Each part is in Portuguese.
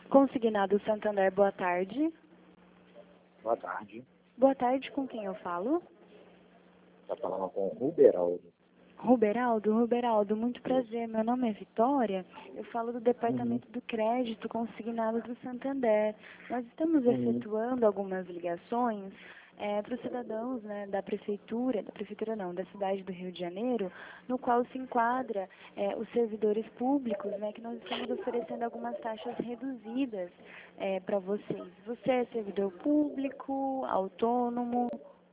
Consignado Santander, boa tarde. Boa tarde. Boa tarde, com quem eu falo? Está falando com o Ruberaldo. Ruberaldo, muito prazer. Meu nome é Vitória. Eu falo do Departamento do Crédito Consignado do Santander. Nós estamos efetuando algumas ligações para os cidadãos, né, da prefeitura não, da cidade do Rio de Janeiro, no qual se enquadra os servidores públicos, né, que nós estamos oferecendo algumas taxas reduzidas para vocês. Você é servidor público, autônomo?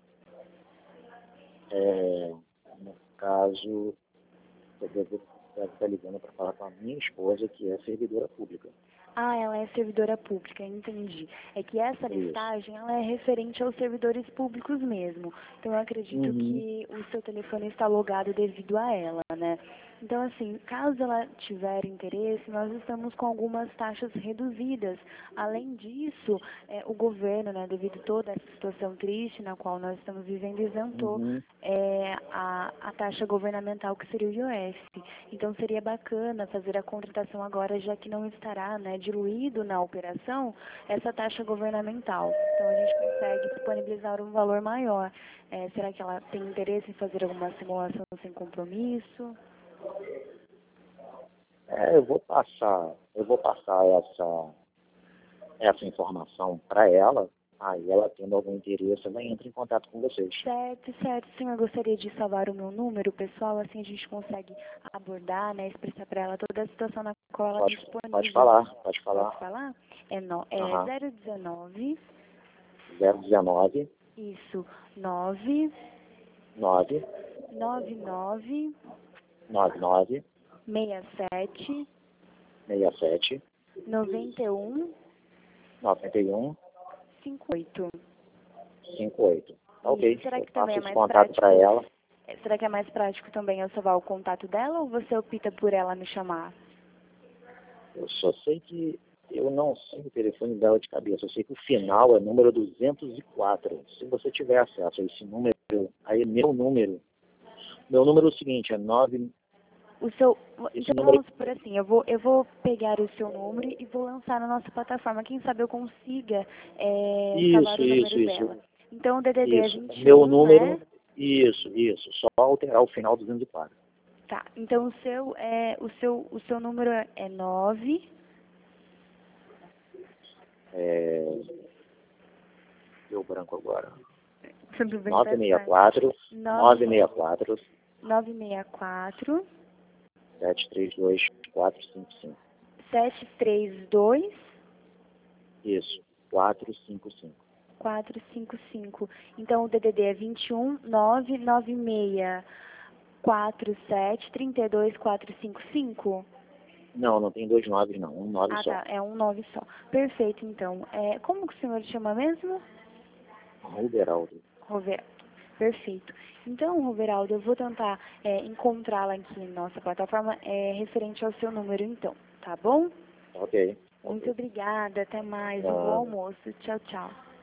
No caso, eu deve estar ligando para falar com a minha esposa, que é servidora pública. Ah, ela é servidora pública, entendi. É que essa listagem, ela é referente aos servidores públicos mesmo. Então, eu acredito que o seu telefone está logado devido a ela, né? Então, assim, caso ela tiver interesse, nós estamos com algumas taxas reduzidas. Além disso, o governo, né, devido a toda essa situação triste na qual nós estamos vivendo, isentou a taxa governamental, que seria o IOF. Então, seria bacana fazer a contratação agora, já que não estará, né, diluído na operação essa taxa governamental. Então, a gente consegue disponibilizar um valor maior. Será que ela tem interesse em fazer alguma simulação sem compromisso? Eu vou passar essa informação para ela. Aí ela, tendo algum interesse, ela entra em contato com vocês. Certo, senhor. Eu gostaria de salvar o meu número, pessoal, assim a gente consegue abordar, né, expressar para ela toda a situação na qual ela está disponível. Pode falar. Pode falar? É 019... 019... Isso, 9... 9... 99... 99... 67... 67... 91... 91... 58. 58. Ok. Será que eu também passo é esse mais contato para prático? ela. Será que é mais prático também eu salvar o contato dela ou você opta por ela me chamar? Eu só sei que eu não sei o telefone dela de cabeça. Eu sei que o final é número 204. Se você tiver acesso a esse número, aí é meu número. Meu número é o seguinte, é 9... Então número... vamos por assim, eu vou pegar o seu número e vou lançar na nossa plataforma. Quem sabe eu consiga salvar o número dela. Então o DDD é 21, meu número, né? Isso. Só alterar o final 204. Tá, então o seu número é 9... Deu branco agora. Tudo bem, 964 964 964 732 455. 732 Isso, 455. 455. Então o DDD é 21 996 47 32 455? Não tem 2 9 não, um 9 só. Tá, é um 9 só. Perfeito, então. Como que o senhor chama mesmo? Ruberaldo. Perfeito. Então, Roveraldo, eu vou tentar encontrá-la aqui em nossa plataforma referente ao seu número, então, tá bom? Ok. Muito obrigada, até mais, um bom almoço. Tchau, tchau.